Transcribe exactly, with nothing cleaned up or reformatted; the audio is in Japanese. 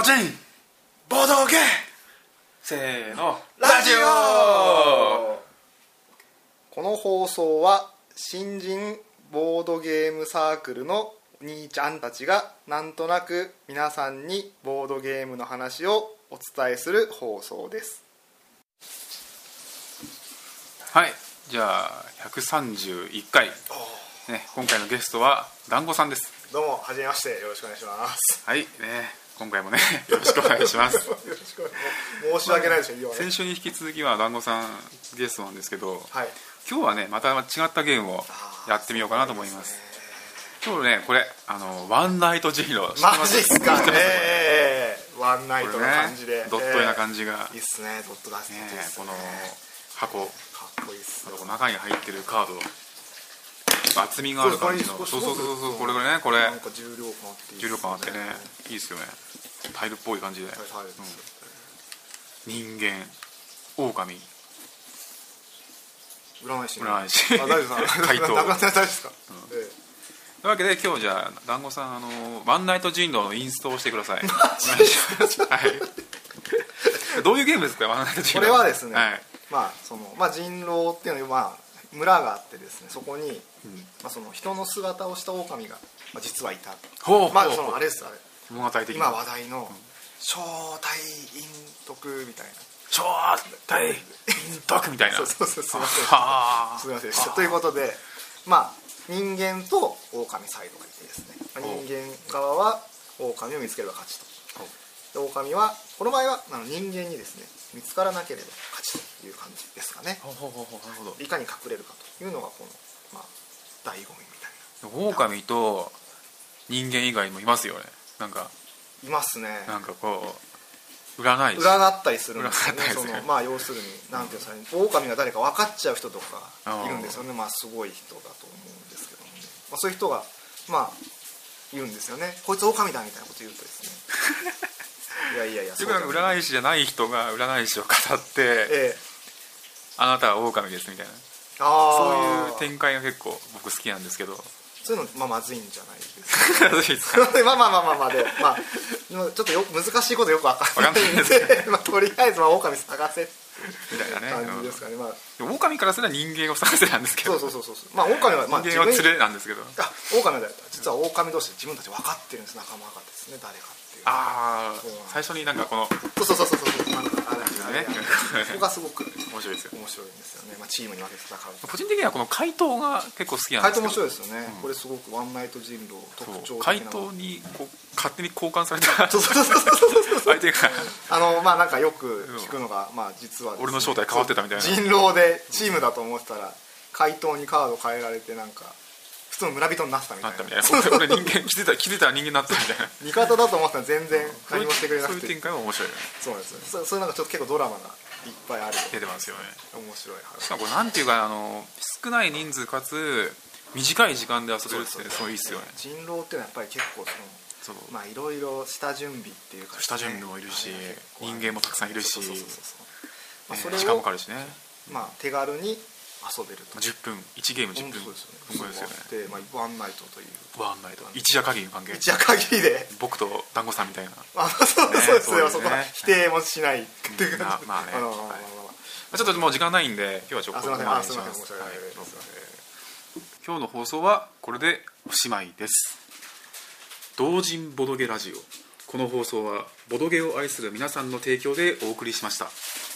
ドジンボドゲせーのラジオ。 この放送は新人ボードゲームサークルのお兄ちゃんたちがなんとなく皆さんにボードゲームの話をお伝えする放送です。 はい、じゃあひゃくさんじゅういっかい、ね、今回のゲストは団子さんです。 どうもはじめまして、よろしくお願いします。 はいね、今回もねよろしくお願いしますよろしく申し訳ないですよ、 まあ、先週に引き続きは団子さんゲストなんですけど、はい、今日はねまた違ったゲームをやってみようかなと思います。今日ねこれあのワンナイトジーロ知ってます？ マジっすかね。ワンナイトの感じで、 ね、ドット絵な感じが、 えー、いいっすね。ドット出すね、 この箱、かっこいいっすね。 中に入ってるカード厚みがある感じの、そうそうそうそう、これこれね、これなんか重量感あっていいっすね。 重量感あってね、いいですよね。タイルっぽい感じで、うん、人間、狼、 占い師、 占い師、 あ、大丈夫ですか？ 怪盗。 大丈夫ですか？うん、ええ。 というわけで今日じゃあ団子さん、あのワンナイト人狼のインストをしてください。はい。どういうゲームですか、ワンナイト人狼？ これはですね、 はい、 まあそのまあ人狼っていうのは、まあ村があってですね、そこに、うん、まあその人の姿をした狼が、まあ、実はいた。 ほう、 まあそのあれです、あれ。 物語的な。 今話題の正体隠匿みたいな。 正体隠匿みたいな。 そうそうそう、すみません。はすみませんでした。ということで、まあ人間と狼サイドがいてですね、まあ、人間側は狼を見つければ勝ちと。で狼はこの場合はあの人間にですね見つからなければ勝ちという感じですかね。 ほうほうほうほう、なるほど。 いかに隠れるかというのがこの、まあ、醍醐味みたいな。狼と人間以外にもいますよね。なんかいますね。なんかこう占い師占ったりするんですよね。そのまあ要するになんていうんですかね、狼が誰か分かっちゃう人とかいるんですよね。まあすごい人だと思うんですけどもね、まあ、そういう人がまあ言うんですよね。こいつ狼だみたいなこと言うとですねいやいやいや、 そういう占い師じゃない人が占い師を語って、ええ、あなたは狼ですみたいな、あ、そういう展開が結構僕好きなんですけど、 そういうのまあまずいんじゃないですか。まあまあまあまあまあで、まあちょっとよ難しいことよく分かんないんで、まあとりあえずまあ狼探せみたいなね感じですかね。まあ狼からすれば人間を探せなんですけど、 そうそうそうそう。まあ狼はまあ人間は連れなんですけど、 あ、狼は実は狼同士で自分たち分かってるんです。仲間がですね、誰かっていう。 ああ、最初になんかこのそうそうそうそうそう、なんかあれですね。ここがすごく面白いですよ。 面白いんですよね。まあチームに分けて戦う。 個人的にはこの怪盗が結構好きなんですけど。 怪盗面白いですよね。これすごくワンナイト人狼特徴的な。 怪盗にこう勝手に交換された。 そうそうそうそうそう。 相手があのまあなんかよく聞くのが、まあ実は俺の正体変わってたみたいな。 人狼でチームだと思ってたら怪盗にカード変えられてなんか普通の村人になってたみたいな。なったみたいな。俺人間気づいた気づいたら人間になったみたいな。味方だと思ったら全然何もしてくれなくて。 そういう展開は面白いよね。 そうですね。そうそういうなんかちょっと結構ドラマがいっぱいある。 出てますよね。 面白い話。 しかもこれなんていうか、あの少ない人数かつ短い時間で遊べるってすごいいいですよね。 人狼っていうのはやっぱり結構そのそう、まあいろいろ下準備っていうか、ね、 下準備もいるし、人間もたくさんいるし、 それを時間もかかるしね。 まあ手軽に遊べると。 じゅっぷん、いちゲームじゅっぷん。 そうですよね。で、まあワンナイトというワンナイト、一夜限りの関係。 一夜限りで僕と団子さんみたいな。 あ、そうですよ。そこは否定もしないっていう感じ。まあね。 ちょっともう時間ないんで今日はちょっとここまでにします。今日の放送はこれでおしまいです。同人ボドゲラジオ。この放送はボドゲを愛する皆さんの提供でお送りしました。